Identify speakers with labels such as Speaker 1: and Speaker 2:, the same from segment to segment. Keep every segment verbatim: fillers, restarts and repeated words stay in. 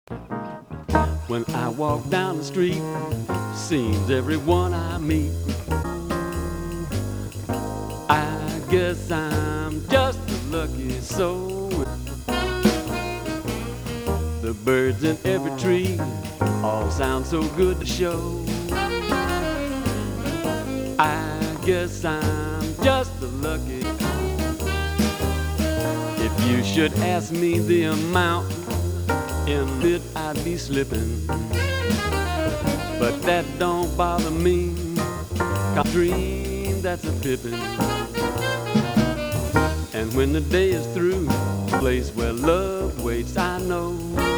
Speaker 1: When I walk down the street, seems everyone I meet, I guess I'm just a lucky soul. The birds in every tree all sound so good to show. I guess I'm just a lucky. If you should ask me the amount in it, I'd be slipping, but that don't bother me. I dream that's a pippin', and when the day is through, the place where love waits, I know.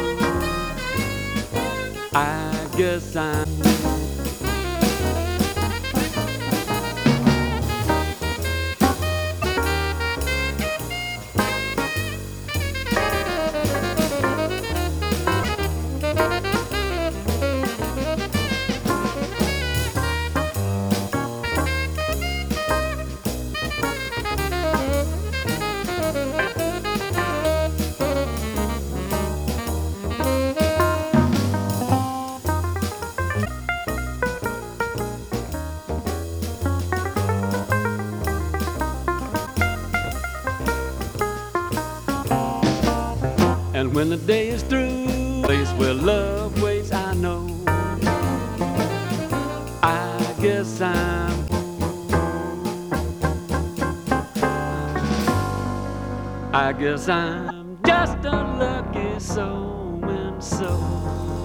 Speaker 1: I guess I'm And when the day is through, place where love waits, I know. I guess I'm I guess I'm just a lucky soul, and so